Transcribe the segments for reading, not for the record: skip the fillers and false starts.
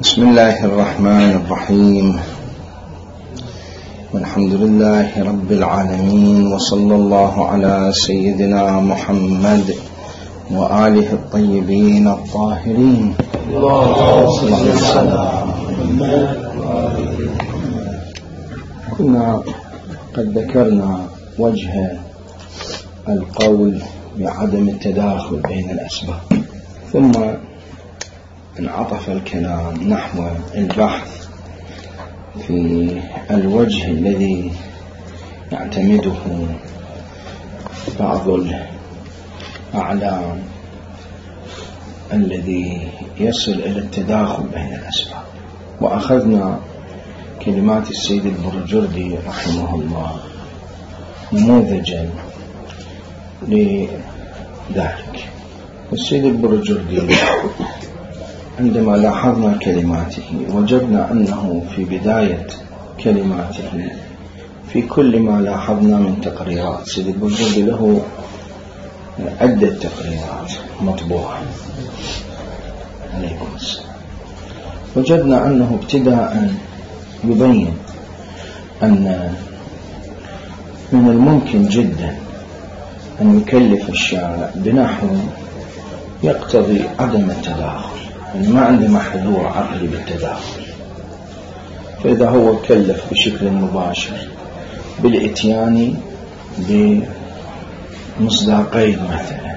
بسم الله الرحمن الرحيم، والحمد لله رب العالمين، وصلى الله على سيدنا محمد وآله الطيبين الطاهرين. كنا قد ذكرنا وجه القول بعدم التداخل بين الأسباب، ثم انعطف الكلام نحو البحث في الوجه الذي يعتمده بعض الأعلام الذي يصل إلى التداخل بين الأسباب، وأخذنا كلمات السيد البرجردي رحمه الله نموذجا لذلك. السيد البرجردي عندما لاحظنا كلماته وجدنا أنه في بداية كلماته في كل ما لاحظنا من تقريرات، السيد البرجردي له عدة تقريرات مطبوعة عليكم السلام، وجدنا أنه ابتداء يبين أن من الممكن جدا أن يكلف الشارع بنحو يقتضي عدم التداخل، يعني ما عنده محذور عقلي بالتداخل، فإذا هو كلف بشكل مباشر بالإتيان بمصداقين مثلا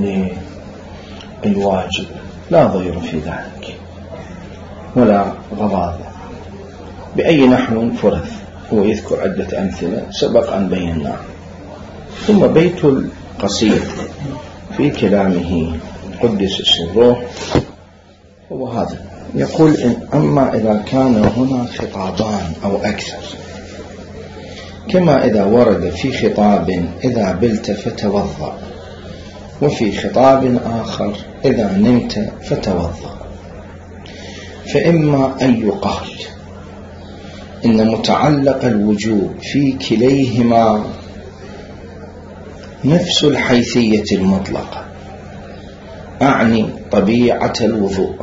للواجب لا ضير في ذلك ولا غضاضة بأي نحو فرث. هو يذكر عدة أمثلة سبق أن بيناها. ثم بيت القصيد في كلامه قدس سره هو هذا، يقول إن أما إذا كان هنا خطابان أو أكثر، كما إذا ورد في خطاب إذا بلت فتوضأ، وفي خطاب آخر إذا نمت فتوضأ، فإما أن يقال إن متعلق الوجوب في كليهما نفس الحيثية المطلقة، أعني طبيعة الوضوء،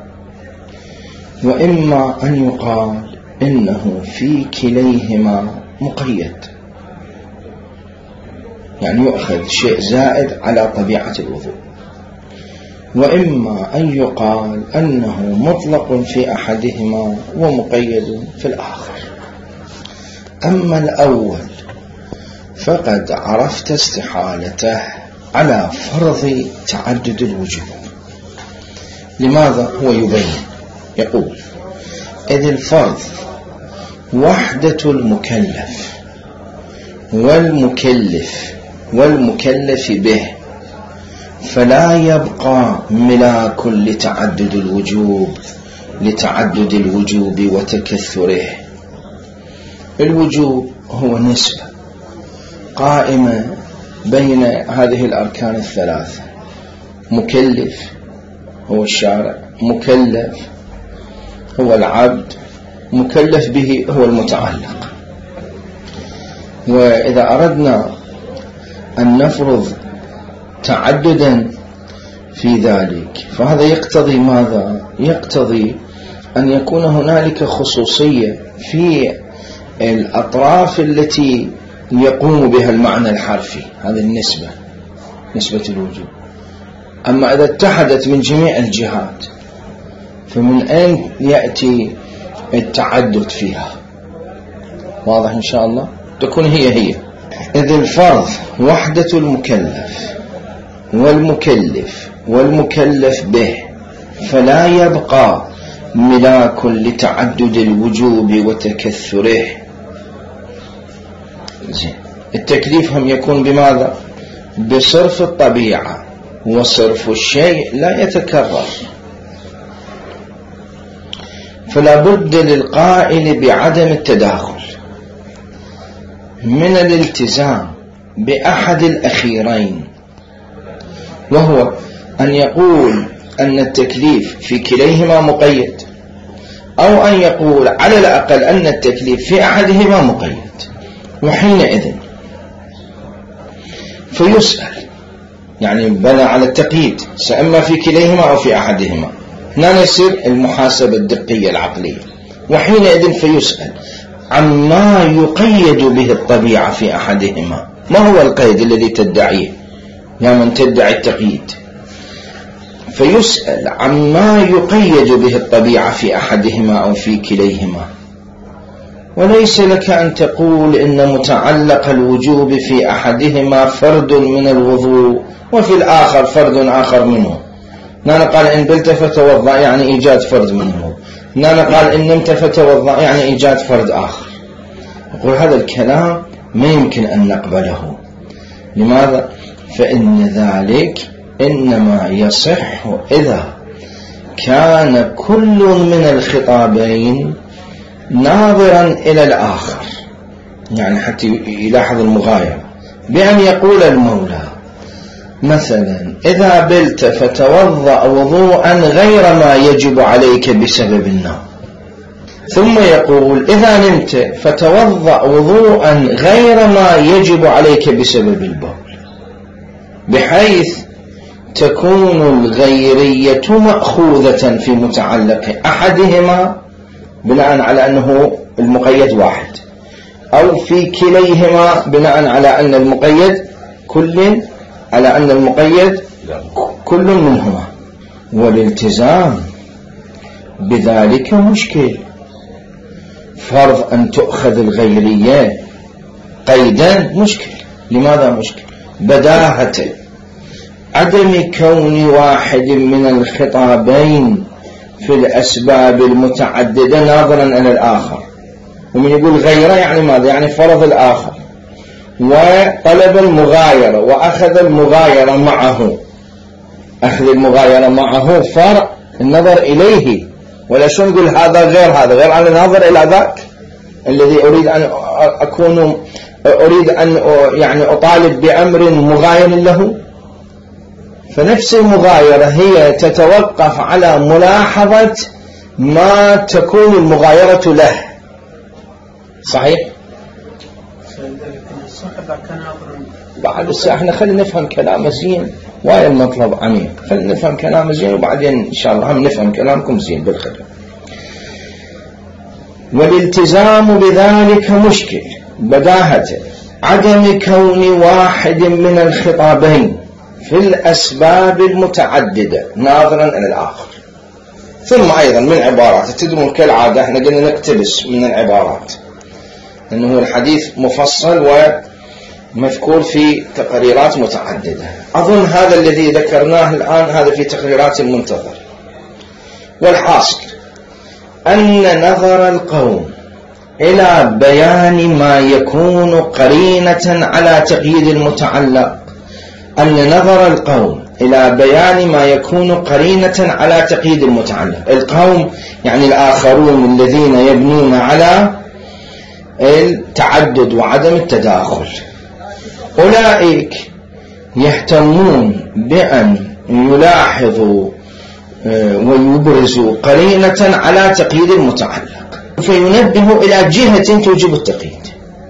وإما أن يقال إنه في كليهما مقيد، يعني يؤخذ شيء زائد على طبيعة الوضوء، وإما أن يقال أنه مطلق في أحدهما ومقيد في الآخر. أما الأول فقد عرفت استحالته على فرض تعدد الوجوب. لماذا؟ هو يبين يقول إذ الفرض وحدة المكلف والمكلف به، فلا يبقى ملاك لتعدد الوجوب وتكثره. الوجوب هو نسبة قائمة بين هذه الأركان الثلاثة، مكلف هو الشارع، مكلف هو العبد، مكلف به هو المتعلق. وإذا أردنا أن نفرض تعددا في ذلك فهذا يقتضي ماذا؟ يقتضي أن يكون هنالك خصوصية في الأطراف التي يقوم بها المعنى الحرفي، هذه النسبة، نسبة الوجوب. أما إذا اتحدت من جميع الجهات فمن أين يأتي التعدد فيها؟ واضح إن شاء الله؟ تكون هي إذ الفرض وحدة المكلف والمكلف به، فلا يبقى ملاك لتعدد الوجوب وتكثره. التكليف هم يكون بماذا؟ بصرف الطبيعة، وصرف الشيء لا يتكرر، فلا بد للقائل بعدم التداخل من الالتزام بأحد الأخيرين، وهو أن يقول أن التكليف في كليهما مقيد، أو أن يقول على الأقل أن التكليف في أحدهما مقيد. وحينئذ فيسأل، يعني بنى على التقييد، سأما في كليهما أو في أحدهما، هنا يصير المحاسبة الدقية العقلية، وحينئذ فيسأل عما يقيد به الطبيعة في أحدهما. ما هو القيد الذي تدعيه يا من تدعي التقييد؟ فيسأل عما يقيد به الطبيعة في أحدهما أو في كليهما. وليس لك أن تقول إن متعلق الوجوب في أحدهما فرد من الوضوء وفي الآخر فرد آخر منه. نانا قال إن بلت فتوضأ يعني إيجاد فرد منه، نانا قال إن نمت فتوضأ يعني إيجاد فرد آخر. يقول هذا الكلام ما يمكن أن نقبله. لماذا؟ فإن ذلك إنما يصح إذا كان كل من الخطابين ناظرا إلى الآخر، يعني حتى يلاحظ المغايرة، بأن يقول المولى مثلا إذا بلت فتوضأ وضوءا غير ما يجب عليك بسبب النوم، ثم يقول إذا نمت فتوضأ وضوءا غير ما يجب عليك بسبب البول، بحيث تكون الغيرية مأخوذة في متعلق أحدهما بناء على أنه المقيد واحد، أو في كليهما بناء على أن المقيد كل منهما. والالتزام بذلك مشكل. فرض أن تؤخذ الغيرية قيدا مشكل. لماذا مشكل؟ بداهة عدم كون واحد من الخطابين في الأسباب المتعددة ناظرا إلى الآخر. ومن يقول غيره يعني ماذا؟ يعني فرض الآخر وطلب المغايرة وأخذ المغايرة معه. أخذ المغايرة معه فرع النظر إليه، ولا شو نقول هذا غير هذا، غير عن النظر إلى ذاك الذي أريد أن يعني أطالب بأمر مغاير له. فنفس المغايرة هي تتوقف على ملاحظة ما تكون المغايرة له. صحيح؟ بعد الساعة احنا خلينا نفهم كلام زين، وايا المطلب عميق، خلينا نفهم كلام زين وبعدين إن شاء الله هم نفهم كلامكم زين بالخير. والالتزام بذلك مشكل بداهة عدم كون واحد من الخطابين في الأسباب المتعددة ناظرا إلى الآخر. ثم أيضا من عبارات تدرون كالعادة احنا قلنا نقتبس من العبارات، لأنه الحديث مفصل ومذكور في تقريرات متعددة. أظن هذا الذي ذكرناه الآن هذا في تقريرات المنتظر. والحاصل أن نظر القوم إلى بيان ما يكون قرينة على تقييد المتعلق، أن نظر القوم إلى بيان ما يكون قرينة على تقييد المتعلق. القوم يعني الآخرون الذين يبنون على التعدد وعدم التداخل، أولئك يهتمون بأن يلاحظوا ويبرزوا قرينة على تقييد المتعلق، فينبه إلى جهة توجب التقييد،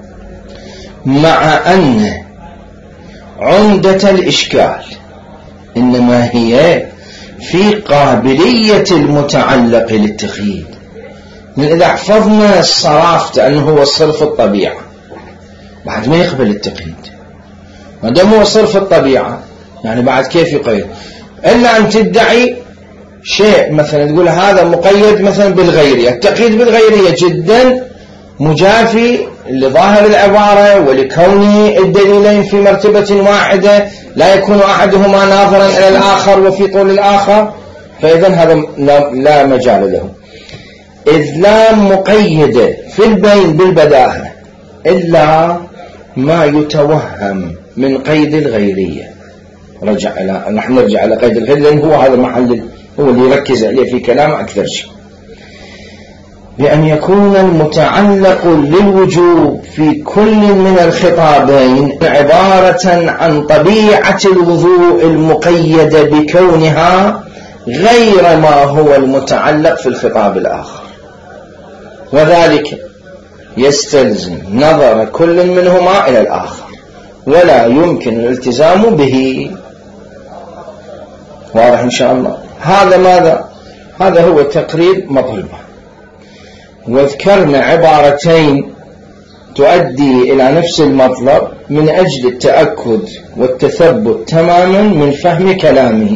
مع أن عمدة الإشكال إنما هي في قابلية المتعلق للتقييد. من إذا حفظنا الصرافة أنه هو صرف الطبيعة بعد ما يقبل التقييد، ما دام هو صرف الطبيعة يعني بعد كيف يقيد؟ إلا أن تدعي شيء مثلا تقول هذا مقيد مثلا بالغيرية. التقييد بالغيرية جدا مجافي لظاهر العبارة ولكون الدليلين في مرتبة واحدة لا يكون أحدهما ناظرا إلى الآخر وفي طول الآخر، فإذا هذا لا مجال له. إذ لا مقيد في البين بالبداهة إلا ما يتوهم من قيد الغيرية. نحن نرجع إلى قيد الغيرية لأن هو هذا المحل هو اللي يركز عليه في كلامه أكثر شيء. بأن يكون المتعلق للوجوب في كل من الخطابين عبارة عن طبيعة الوضوء المقيدة بكونها غير ما هو المتعلق في الخطاب الآخر، وذلك يستلزم نظر كل منهما إلى الآخر ولا يمكن الالتزام به. واضح إن شاء الله؟ هذا ماذا؟ هذا هو تقريب مطلبه. وذكرنا عبارتين تؤدي إلى نفس المطلب من أجل التأكد والتثبت تماما من فهم كلامه.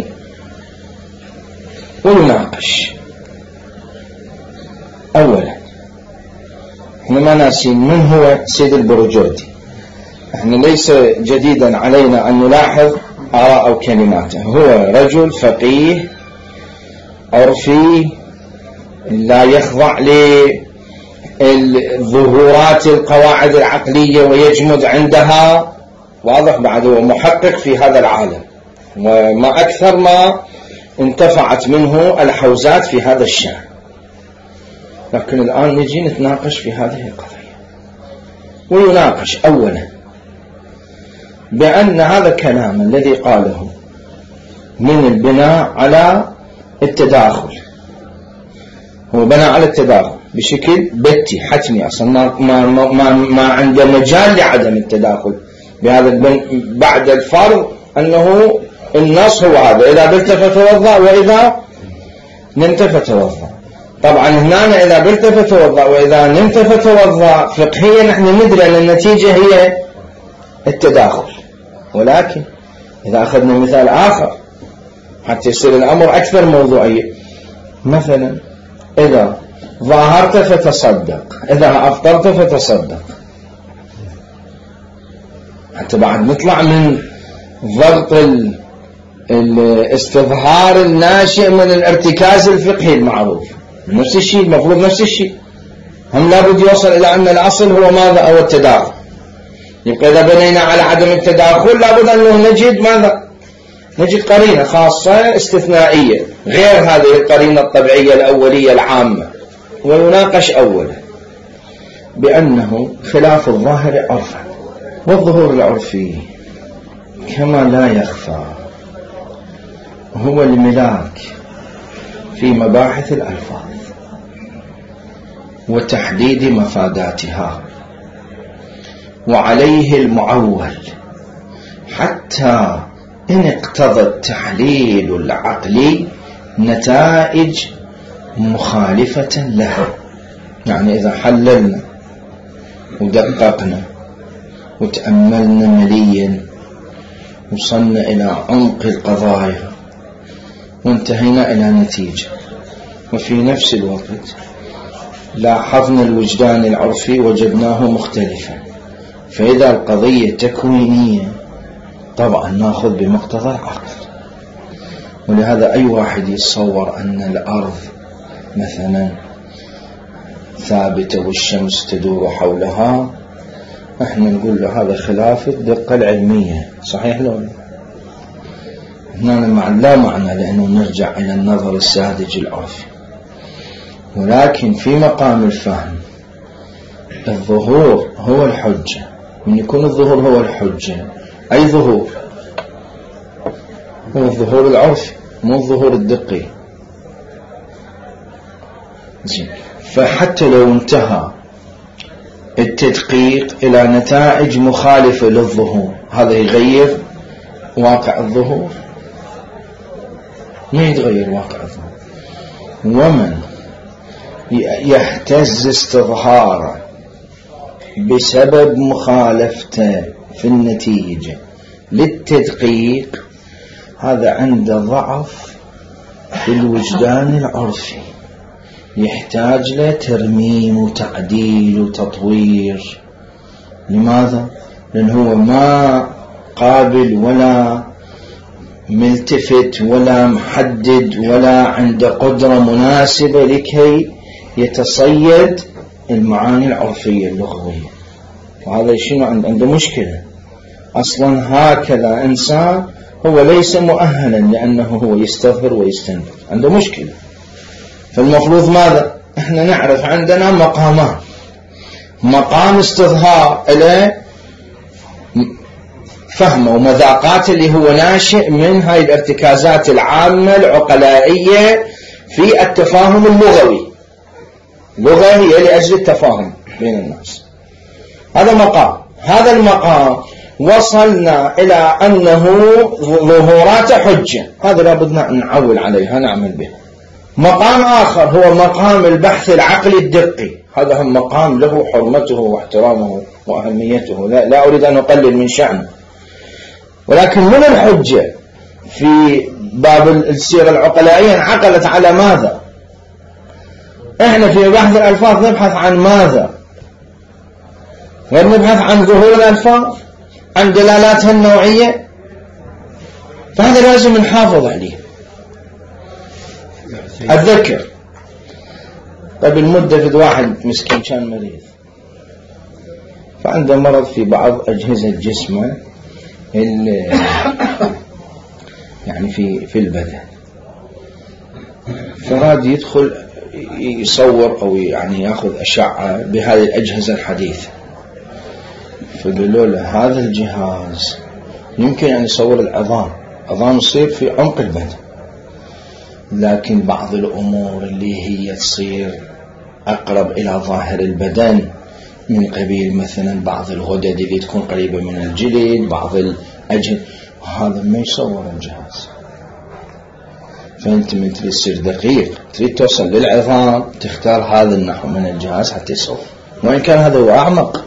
ونناقش أولا، احنا ما ناسين من هو سيد البرجردي. احنا ليس جديدا علينا أن نلاحظ آراء أو كلماته. هو رجل فقيه عرفي لا يخضع للظهورات القواعد العقلية ويجمد عندها، واضح، بعد هو محقق في هذا العالم، وما أكثر ما انتفعت منه الحوزات في هذا الشأن. لكن الآن نجي نتناقش في هذه القضية. ويناقش أولا بأن هذا الكلام الذي قاله من البناء على التداخل، هو بناء على التداخل بشكل بتي حتمي، أصلا ما عنده مجال لعدم التداخل بهذا بعد الفرض أنه النص هو هذا: إذا بلت فتوضأ وإذا نمت فتوضأ. طبعا هنا إذا بلت فتوضأ وإذا نمت فتوضأ فقهيا نحن ندري أن النتيجة هي التداخل. ولكن إذا أخذنا مثال آخر حتى يصير الأمر أكثر موضوعية، مثلا إذا ظاهرت فتصدق، إذا أفطرت فتصدق، حتى بعد نطلع من ضغط الاستظهار الناشئ من الارتكاز الفقهي المعروف. نفس الشيء المفروض نفس الشيء، هم لابد يوصل إلى أن الأصل هو ماذا؟ هو التداخل. يبقى إذا بنينا على عدم التداخل لابد أنه نجد ماذا؟ نجد قرينة خاصة استثنائية غير هذه القرينة الطبيعية الأولية العامة. ويناقش أولا بأنه خلاف الظاهر عرفا، والظهور العرفي كما لا يخفى هو الملاك في مباحث الألفاظ وتحديد مفاداتها، وعليه المعول حتى إن اقتضى التحليل العقلي نتائج مخالفة له. يعني إذا حللنا ودققنا وتأملنا مليا وصلنا إلى عمق القضايا وانتهينا إلى نتيجة، وفي نفس الوقت لاحظنا الوجدان العرفي وجدناه مختلفا، فإذا القضية تكوينية طبعا نأخذ بمقتضى العقل. ولهذا أي واحد يتصور أن الأرض مثلا ثابتة والشمس تدور حولها، احنا نقول له هذا خلاف الدقة العلمية. صحيح لو هنا لا معنى لأنه نرجع إلى النظر الساذج العرفي. ولكن في مقام الفهم الظهور هو الحجة. من يكون الظهور هو الحجة، أي ظهور؟ هو الظهور العرفي مو الظهور الدقي. فحتى لو انتهى التدقيق إلى نتائج مخالفة للظهور، هذا يغير واقع الظهور؟ ما يتغير واقع الظهور. ومن يهتز استظهاره بسبب مخالفته في النتيجة للتدقيق، هذا عنده ضعف في الوجدان العرفي، يحتاج له ترميم وتعديل وتطوير. لماذا؟ لأن هو ما قابل ولا ملتفت ولا محدد ولا عنده قدرة مناسبة لكي يتصيد المعاني العرفية اللغوية. وهذا شنو عنده مشكلة أصلا. هكذا إنسان هو ليس مؤهلا لأنه هو يستظهر ويستنبط، عنده مشكلة. فالمفروض ماذا؟ احنا نعرف عندنا مقامان: مقام استظهار إلى فهم ومذاقات اللي هو ناشئ من هاي الارتكازات العامة العقلائية في التفاهم اللغوي. لغة هي لأجل التفاهم بين الناس، هذا مقام. هذا المقام وصلنا إلى أنه ظهورات حجة، هذا لابد نعول عليها نعمل بها. مقام آخر هو مقام البحث العقلي الدقي، هذا هم مقام له حرمته واحترامه وأهميته، لا أريد أن أقلل من شأنه، ولكن من الحجة في باب السيرة العقلائية انعقلت على ماذا؟ احنا في بحث الألفاظ نبحث عن ماذا؟ ونبحث عن ظهور الألفاظ، عن دلالاتها النوعية، فهذا لازم نحافظ عليه. أتذكر قبل مدة في واحد مسكين كان مريض، فعنده مرض في بعض أجهزة جسمه يعني في البدن، فراد يدخل يصور أو يعني يأخذ أشعة بهذه الأجهزة الحديثة، فقالوا له هذا الجهاز يمكن أن يصور العظام يصير في عمق البدن، لكن بعض الأمور اللي هي تصير أقرب إلى ظاهر البدن من قبيل مثلا بعض الغدد اللي تكون قريبة من الجلد، بعض الأجهزة، هذا ما يصور الجهاز. فأنت من تريد تصير دقيق، تريد توصل للعظام، تختار هذا النحو من الجهاز حتى يصور، وإن كان هذا هو أعمق.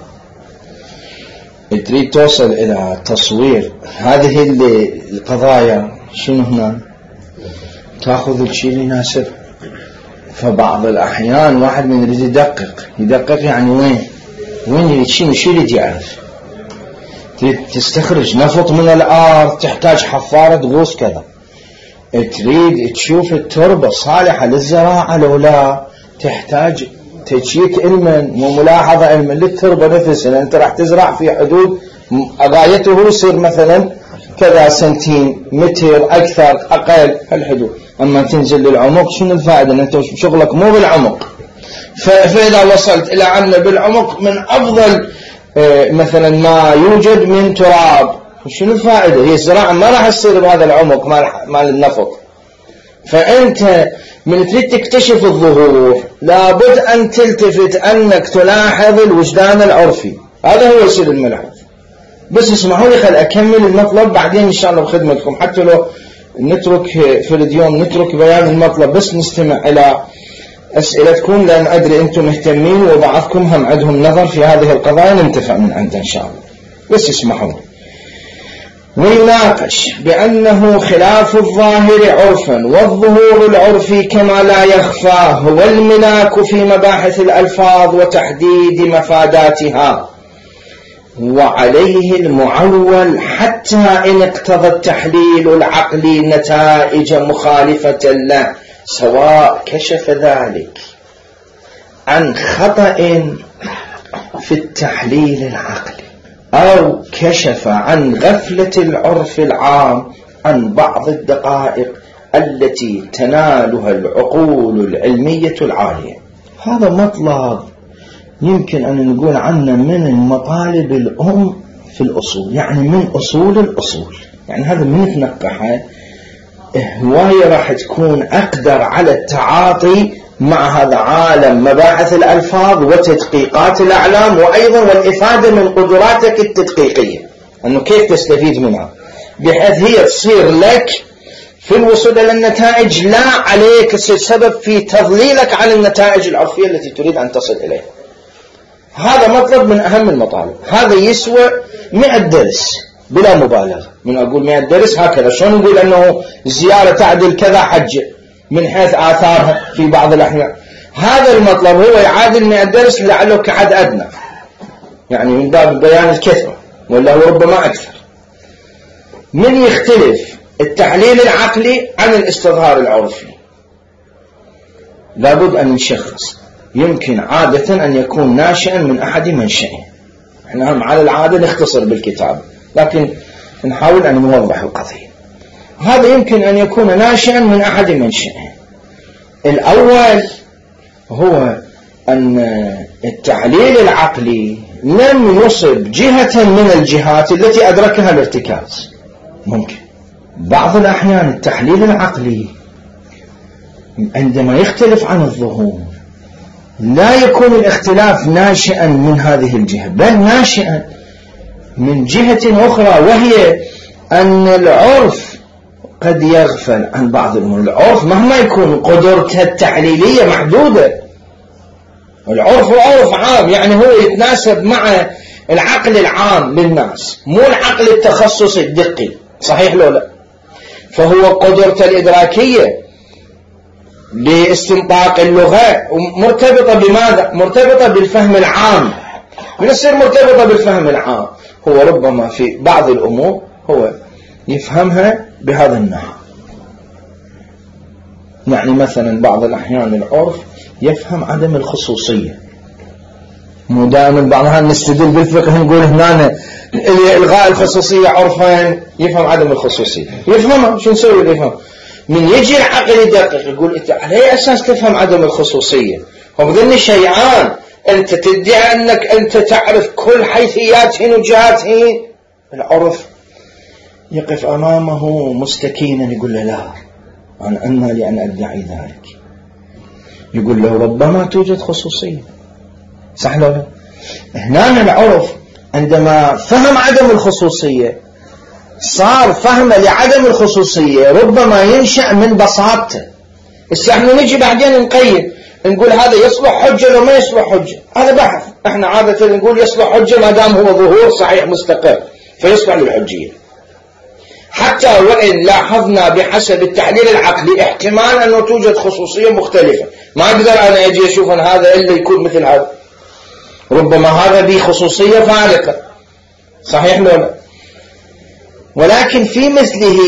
تريد توصل إلى تصوير هذه القضايا، شنو هنا؟ تأخذ الشيء اللي يناسب. فبعض الأحيان واحد من يريد يدقق يعني وين الشيء اللي يعرف. تريد تستخرج نفط من الأرض، تحتاج حفارة تغوص كذا. تريد تشوف التربة صالحة للزراعة لو لا، تحتاج تشيك علما وملاحظة علما للتربة نفسها، لأن أنت راح تزرع في حدود غايته يصير مثلا كذا سنتيمتر أكثر أقل هالحدود. أما تنزل للعمق شنو الفائدة؟ أن أنت شغلك مو بالعمق. فإذا وصلت إلى أن بالعمق من أفضل مثلا ما يوجد من تراب، شنو الفائدة؟ هي الزراعة ما راح تصير بهذا العمق مال النفط. فأنت من تريد تكتشف الظهور لابد أن تلتفت أنك تلاحظ الوجدان العرفي، هذا هو يصير الملحظ. بس اسمحوا لي خل أكمل المطلب بعدين إن شاء الله بخدمتكم، حتى لو نترك في اليوم نترك بيان المطلب بس نستمع إلى أسئلتكم، لأن أدري أنتم مهتمين وبعضكم هم عندهم نظر في هذه القضايا ننتفع من عنده إن شاء الله. بس اسمحوا لي. ويناقش بأنه خلاف الظاهر عرفا، والظهور العرفي كما لا يخفى هو الملاك في مباحث الألفاظ وتحديد مفاداتها، وعليه المعول حتى إن اقتضى التحليل العقلي نتائج مخالفة له، سواء كشف ذلك عن خطأ في التحليل العقلي أو كشف عن غفلة العرف العام عن بعض الدقائق التي تنالها العقول العلمية العالية. هذا مطلب يمكن أن نقول عنه من المطالب الأم في الأصول، يعني من أصول الأصول. يعني هذا من تنقحه هواية راح تكون أقدر على التعاطي مع هذا عالم مباحث الألفاظ وتدقيقات الأعلام، وأيضا والإفادة من قدراتك التدقيقية، أنه كيف تستفيد منها بحيث هي تصير لك في الوصول إلى النتائج لا عليك تصير سبب في تضليلك عن النتائج العرفية التي تريد أن تصل إليها. هذا مطلب من أهم المطالب. هذا يسوى 100 درس بلا مبالغة. من أقول 100 درس هكذا، شلون نقول أنه زيارة تعدل كذا حجة من حيث آثارها في بعض الأحيان. هذا المطلب هو يعادل 100 درس لعله كحد أدنى، يعني من باب بيان الكثرة، ولا هو ربما أكثر. من يختلف التحليل العقلي عن الاستظهار العرفي؟ لابد أن نشخص. يمكن عادة أن يكون ناشئا من أحد منشئين. احنا هم على العادة نختصر بالكتاب، لكن نحاول أن نوضح القضية. هذا يمكن أن يكون ناشئا من أحد منشئين. الأول هو أن التحليل العقلي لم يصب جهة من الجهات التي أدركها الارتكاز. ممكن بعض الأحيان التحليل العقلي عندما يختلف عن الظهور لا يكون الاختلاف ناشئا من هذه الجهة، بل ناشئا من جهة أخرى، وهي أن العرف قد يغفل عن بعض الأمور. العرف مهما يكون قدرته التحليلية محدودة، العرف هو عرف عام، يعني هو يتناسب مع العقل العام للناس، مو العقل التخصصي الدقي، صحيح لو لا؟ فهو قدرته الإدراكية لاستنطاق اللغة مرتبطة بماذا؟ مرتبطة بالفهم العام، من يصير مرتبطة بالفهم العام. هو ربما في بعض الأمور هو يفهمها بهذا النحو، يعني مثلا بعض الأحيان العرف يفهم عدم الخصوصية، مو دائما بعضها نستدل بالفقه نقول هنا إلغاء الخصوصية عرفا، يفهم عدم الخصوصية، يفهمها، شو نسوي يفهم؟ من يجي العقل يدقق يقول انت على اي اساس تفهم عدم الخصوصية؟ هم ذني شيئان، انت تدعي انك انت تعرف كل حيثياتهن وجهاتهن. العرف يقف امامه مستكينا يقول له لا، أنا لأن أدعي ذلك. يقول له ربما توجد خصوصية، صح له؟ هنا العرف عندما فهم عدم الخصوصية صار فهم لعدم الخصوصية ربما ينشأ من بساطته. احنا نجي بعدين نقيم نقول هذا يصلح حجة لو ما يصلح حجة، هذا بحث. احنا عادة نقول يصلح حجة ما دام هو ظهور صحيح مستقر فيصلح للحجية، حتى وإن لاحظنا بحسب التحليل العقلي احتمال أنه توجد خصوصية مختلفة، ما أقدر أنا أجي أشوف أن هذا إلا يكون مثل هذا، ربما هذا به خصوصية فارقة، صحيح لولا؟ ولكن في مثله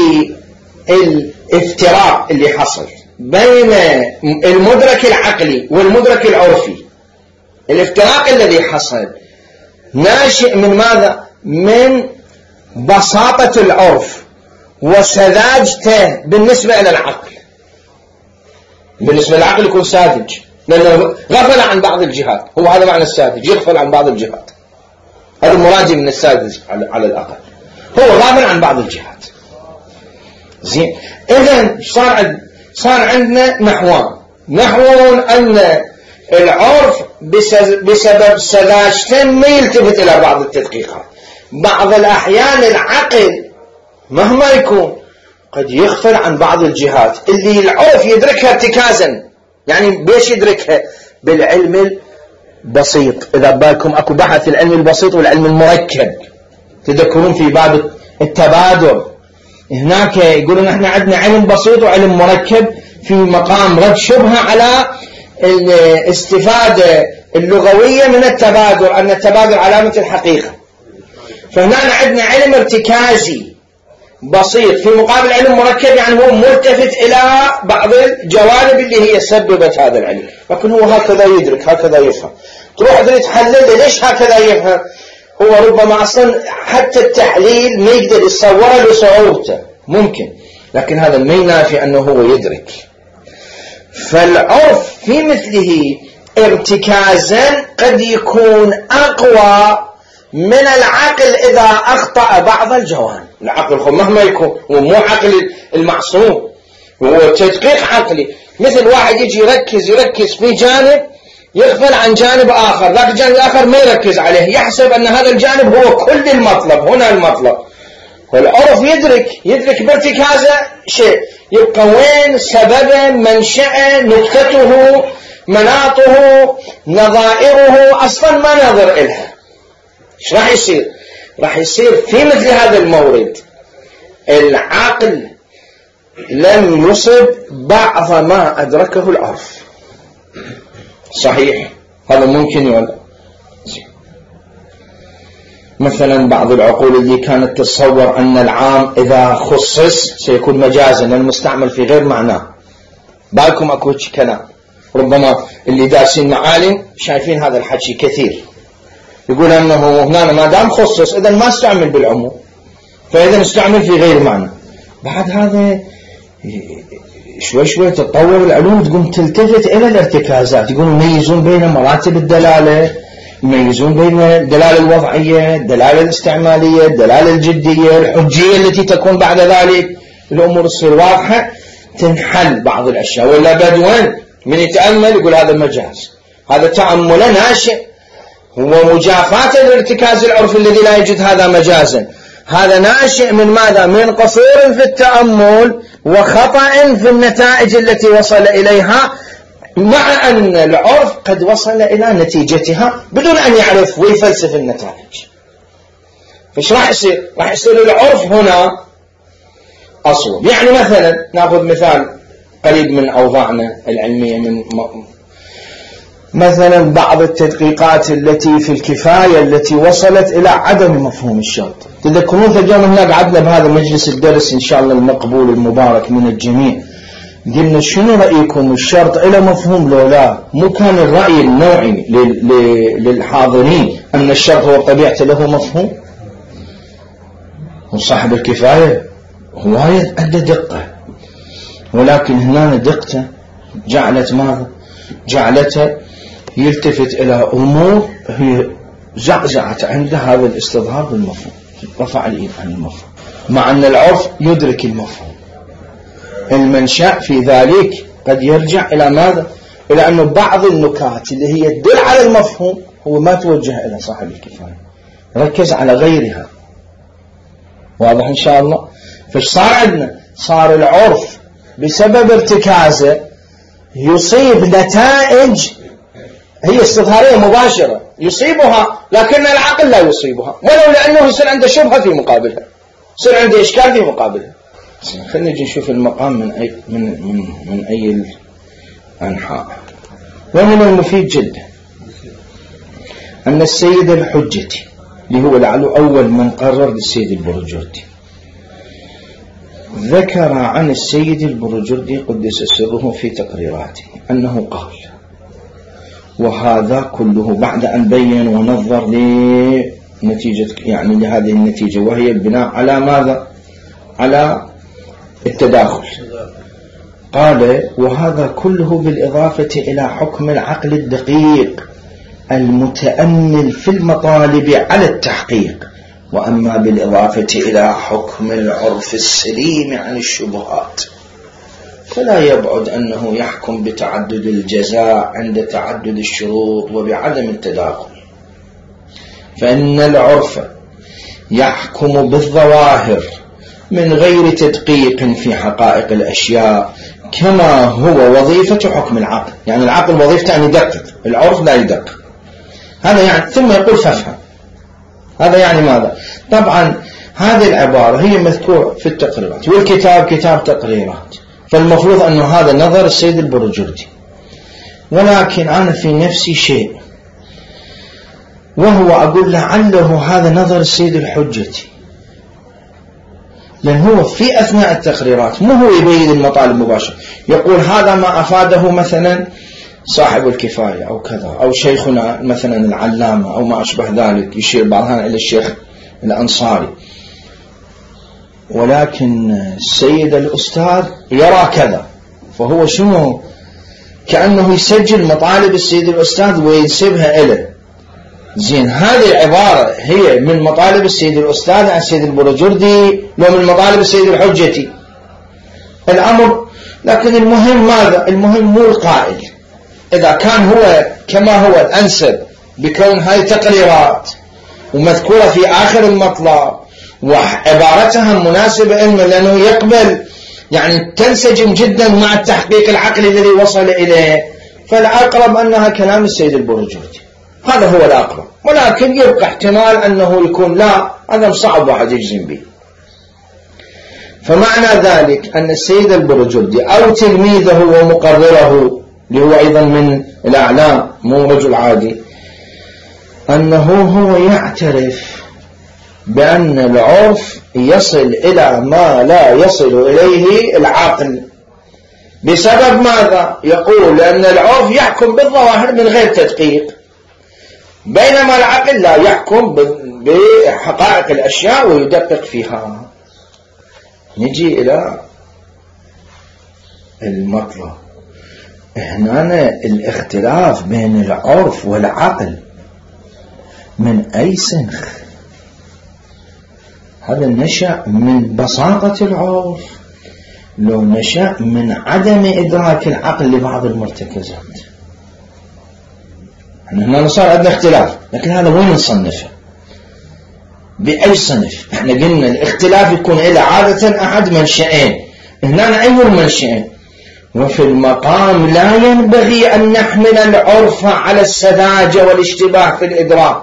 الافتراق اللي حصل بين المدرك العقلي والمدرك العرفي، الافتراق الذي حصل ناشئ من ماذا؟ من بساطة العرف وسذاجته بالنسبة إلى العقل. بالنسبة للعقل يكون ساذج لأنه غفل عن بعض الجهات، هو هذا معنى الساذج، يغفل عن بعض الجهات، هذا المراجع من الساذج على الأقل، هو غافل عن بعض الجهات. زين، إذن صار عندنا نحوان أن العرف بسبب سذاجته ما يلتفت إلى بعض التدقيقات. بعض الأحيان العقل مهما يكون قد يغفل عن بعض الجهات اللي العرف يدركها ارتكازا. يعني بيش يدركها؟ بالعلم البسيط. إذا بالكم أكو بحث العلم البسيط والعلم المركب، تذكرون في باب التبادل هناك يقولون احنا عندنا علم بسيط وعلم مركب في مقام رد شبهة على الاستفادة اللغوية من التبادل، أن التبادل علامة الحقيقة. فهنا عندنا علم ارتكازي بسيط في مقابل علم مركب، يعني هو ملتفت إلى بعض الجوانب اللي هي سببت هذا العلم، لكن هو هكذا يدرك هكذا يفهم. تروح تحلل ليش هكذا يفهم؟ هو ربما أصلا حتى التحليل ما يقدر يتصوره لصعوبته، ممكن، لكن هذا ما ينافي أنه هو يدرك. فالعرف في مثله ارتكازا قد يكون أقوى من العقل إذا أخطأ بعض الجوانب. العقل مهما يكون هو مو عقل المعصوم، هو تدقيق عقلي. مثل واحد يجي يركز في جانب يغفل عن جانب آخر، ذاك الجانب الآخر ما يركز عليه، يحسب أن هذا الجانب هو كل المطلب، هنا المطلب. والعرف يدرك بارتكازه شيء، يبقى وين سببه، منشأه، نكتته، مناطه، نظائره، أصلا ما نظر إلها. إيش راح يصير؟ راح يصير في مثل هذا المورد العقل لم يصب بعض ما أدركه العرف. صحيح، هذا ممكن ولا؟ مثلا بعض العقول اللي كانت تتصور أن العام إذا خصص سيكون مجازا المستعمل في غير معناه. بالكم أكو كلام ربما اللي دارسين معالم شايفين هذا الحكي كثير، يقول أنه هنا ما دام خصص إذن ما استعمل بالعموم، فإذا استعمل في غير معنى. بعد هذا شوي تتطور العلوم تقوم تلتفت إلى الارتكازات، يقولون يميزون بين مراتب الدلالة، يميزون بين الدلالة الوضعية، الدلالة الاستعمالية، الدلالة الجدية، الحجية التي تكون بعد ذلك. الأمور تصير واضحة، تنحل بعض الأشياء. ولا بدون من يتأمل يقول هذا مجاز، هذا تأمل ناشئ، هو مجافاة الارتكاز العرفي الذي لا يجد هذا مجازا، هذا ناشئ من ماذا؟ من قصور في التأمل وخطأ في النتائج التي وصل إليها، مع أن العرف قد وصل إلى نتيجتها بدون أن يعرف ويفلسف النتائج. فإيش راح يصير؟ راح يصير العرف هنا أصوب. يعني مثلا نأخذ مثال قريب من أوضاعنا العلمية، من مثلا بعض التدقيقات التي في الكفاية التي وصلت إلى عدم مفهوم الشرط. تذكرون في اليوم هنا قعدنا بهذا مجلس الدرس إن شاء الله المقبول المبارك من الجميع، قلنا شنو رأيكم الشرط إلى مفهوم لو لا؟ مو كان الرأي النوعي للحاضرين أن الشرط هو طبيعته له مفهوم، وصاحب الكفاية هواية أدى دقة، ولكن هنا دقته جعلت ماذا؟ جعلته يلتفت إلى أمور هي زعزعت عنده هذا الاستظهار بالمفهوم، رفع الإيد عن المفهوم، مع أن العرف يدرك المفهوم. المنشأ في ذلك قد يرجع إلى ماذا؟ إلى أنه بعض النكات اللي هي تدل على المفهوم هو ما توجه إلى صاحب الكفاية، ركز على غيرها. واضح إن شاء الله؟ فايش صار عندنا؟ صار العرف بسبب ارتكازه يصيب نتائج هي استظهارية مباشرة يصيبها، لكن العقل لا يصيبها، ولو لأنه يصير عنده شبهة في مقابلها، يصير عنده إشكال في مقابلها. خلينا نجي نشوف المقام من أي الأنحاء. ومن المفيد جدا أن السيد الحجتي اللي هو لعله أول من قرر للسيد البرجردي ذكر عن السيد البرجردي قدس سره في تقريراته أنه قال، وهذا كله بعد أن بين ونظر لنتيجة يعني لهذه النتيجة، وهي البناء على ماذا؟ على التداخل. قال وهذا كله بالإضافة إلى حكم العقل الدقيق المتأمل في المطالب على التحقيق، وأما بالإضافة إلى حكم العرف السليم عن الشبهات فلا يبعد أنه يحكم بتعدد الجزاء عند تعدد الشروط وبعدم التداخل، فإن العرف يحكم بالظواهر من غير تدقيق في حقائق الأشياء، كما هو وظيفة حكم العقل. يعني العقل وظيفته أن يدقق، العرف لا يدقق. هذا يعني ثم يقول فافهم. هذا يعني ماذا؟ طبعا هذه العبارة هي مذكورة في التقريرات، والكتاب كتاب تقريرات، فالمفروض أنه هذا نظر السيد البرجردي، ولكن أنا في نفسي شيء، وهو أقول لعله هذا نظر السيد الحجتي، لأن هو في أثناء التقريرات مو هو يبين المطالب مباشرة، يقول هذا ما أفاده مثلا صاحب الكفاية أو كذا، أو شيخنا مثلا العلامة أو ما أشبه ذلك، يشير بعضها إلى الشيخ الأنصاري، ولكن السيد الأستاذ يرى كذا، فهو شنو؟ كأنه يسجل مطالب السيد الأستاذ وينسبها إليه. زين، هذه العبارة هي من مطالب السيد الأستاذ عن السيد البرجردي لو من مطالب السيد الحجتي الأمر. لكن المهم ماذا؟ المهم مو القائل، إذا كان هو كما هو الأنسب بكون هاي تقريرات ومذكورة في آخر المطلب وعبارتها مناسبة علما، لأنه يقبل يعني تنسجم جدا مع التحقيق العقلي الذي وصل إليه، فالأقرب أنها كلام السيد البرجردي، هذا هو الأقرب. ولكن يبقى احتمال أنه يكون لا، هذا صعب واحد يجزم به. فمعنى ذلك أن السيد البرجردي أو تلميذه ومقرره اللي هو أيضا من الأعلام مو رجل عادي، أنه هو يعترف بأن العرف يصل إلى ما لا يصل إليه العقل. بسبب ماذا؟ يقول لأن العرف يحكم بالظواهر من غير تدقيق، بينما العقل لا يحكم بحقائق الأشياء ويدقق فيها. نجي إلى المطلب هنا، الاختلاف بين العرف والعقل من أي سنخ؟ هذا نشأ من بساطة العرف لو نشأ من عدم إدراك العقل لبعض المرتكزات؟ هنا صار عندنا اختلاف، لكن هذا وين نصنفه؟ بأي صنف. احنا قلنا الاختلاف يكون إلى عادة أحد منشئين، هنا أي المنشئين. وفي المقام لا ينبغي أن نحمل العرف على السذاجة والاشتباه في الإدراك،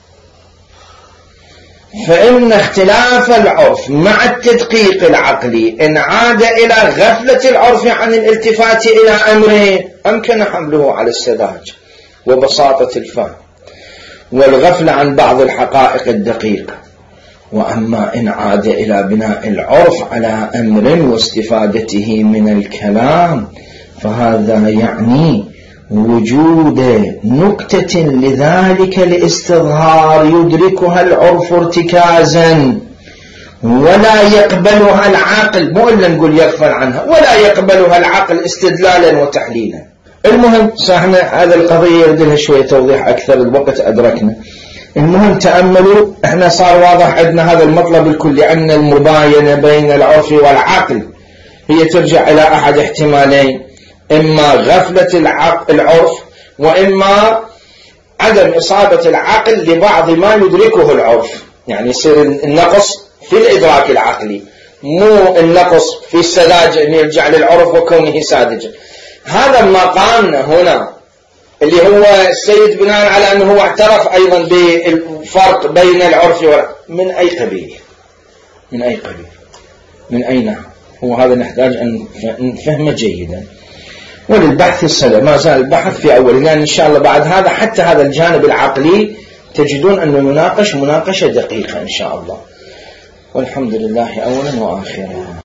فإن اختلاف العرف مع التدقيق العقلي إن عاد إلى غفلة العرف عن الالتفات إلى أمره أمكن حمله على السذاجة وبساطة الفهم والغفلة عن بعض الحقائق الدقيقة. وأما إن عاد إلى بناء العرف على أمر واستفادته من الكلام فهذا يعني وجود نكتة لذلك الاستظهار يدركها العرف ارتكازا ولا يقبلها العقل، مو إلا نقول يغفل عنها، ولا يقبلها العقل استدلالا وتحليلا. المهم صحنا هذا القضية يردلها شوية توضيح أكثر، الوقت أدركنا. المهم تأملوا، احنا صار واضح عندنا هذا المطلب الكلي أن المباينة بين العرف والعقل هي ترجع إلى أحد احتمالين، إما غفلة العرف وإما عدم إصابة العقل لبعض ما يدركه العرف، يعني يصير النقص في الإدراك العقلي، مو النقص في السذاجة أن يرجع للعرف وكونه ساذجا. هذا مقامنا هنا اللي هو السيد بناء على أنه هو اعترف أيضا بالفرق بين العرف والعقل. من أي قبيل؟ من أي قبيل؟ من أي نحو؟ هو هذا نحتاج أن نفهمه جيدا. وللبحث السلام ما زال البحث في أول، لأن إن شاء الله بعد هذا حتى هذا الجانب العقلي تجدون أنه يناقش مناقشة دقيقة إن شاء الله. والحمد لله أولا وآخرا.